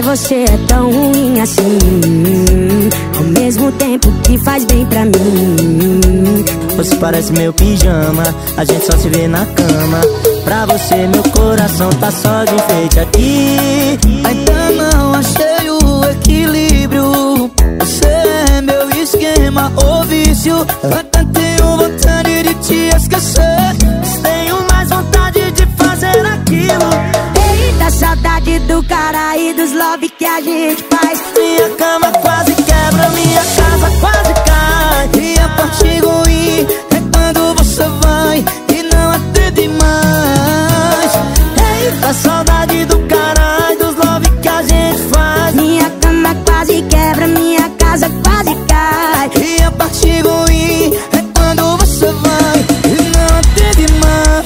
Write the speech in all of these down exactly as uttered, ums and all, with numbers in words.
Porque você é tão ruim assim, ao mesmo tempo que faz bem pra mim. Você parece meu pijama, a gente só se vê na cama. Pra você meu coração tá só de enfeite aqui. Ainda não achei o equilíbrio. Você é meu esquema ou vício. Até tenho vontade de te esquecer, mas tenho mais vontade de fazer aquilo. Eita, saudade do cara e dos love que a gente faz. Minha cama quase quebra, minha casa quase cai. E a parte ruim é quando você vai e não atende mais. Eita, saudade do cara e dos love que a gente faz. Minha cama quase quebra, minha casa quase cai. E a parte ruim é quando você vai e não atende mais.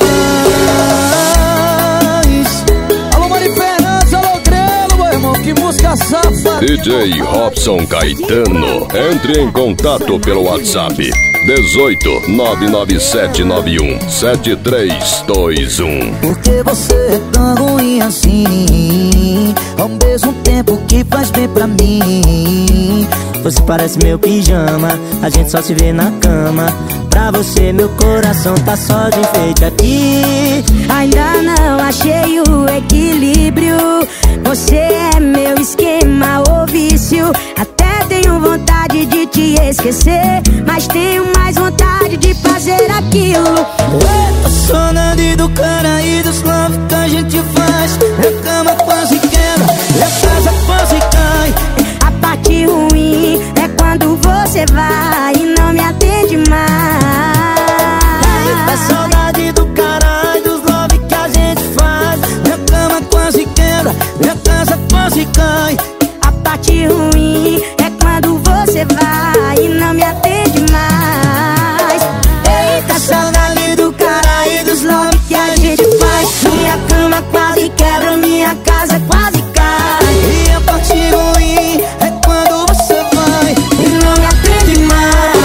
Alô, Mari Fernandes, alô, Grelo, meu irmão, que música safada. D J Robson Caetano, entre em contato pelo WhatsApp dezoito nove nove sete nove um sete três dois um. Porque você é tão ruim assim, ao mesmo tempo que faz bem pra mim. Você parece meu pijama, a gente só se vê na cama. Pra você meu coração tá só de enfeite aqui. Ainda não achei o equilíbrio. Você é meu esquema ou vício. Até tenho vontade de te esquecer, mas tenho mais vontade de fazer aquilo. A saudade do cara e dos love que a gente faz. Minha cama quase quebra, minha casa quase cai. A parte ruim é quando você vai e não me atende mais. A saudade do cara e dos love que a gente faz. Minha cama quase quebra, minha casa quase cai. A parte ruim é quando você vai e não me atende mais. Eita, saudade do cara e dos love Que a gente faz. Minha cama quase quebra, minha casa quase cai. e a parte ruim é quando você vai E não me atende mais.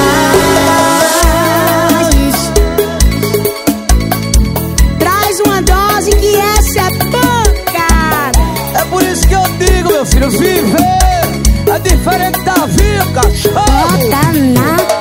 Traz uma dose que essa é pancada. É por isso que eu digo, meu filho, viver é diferente da vida, cachorro. Bota na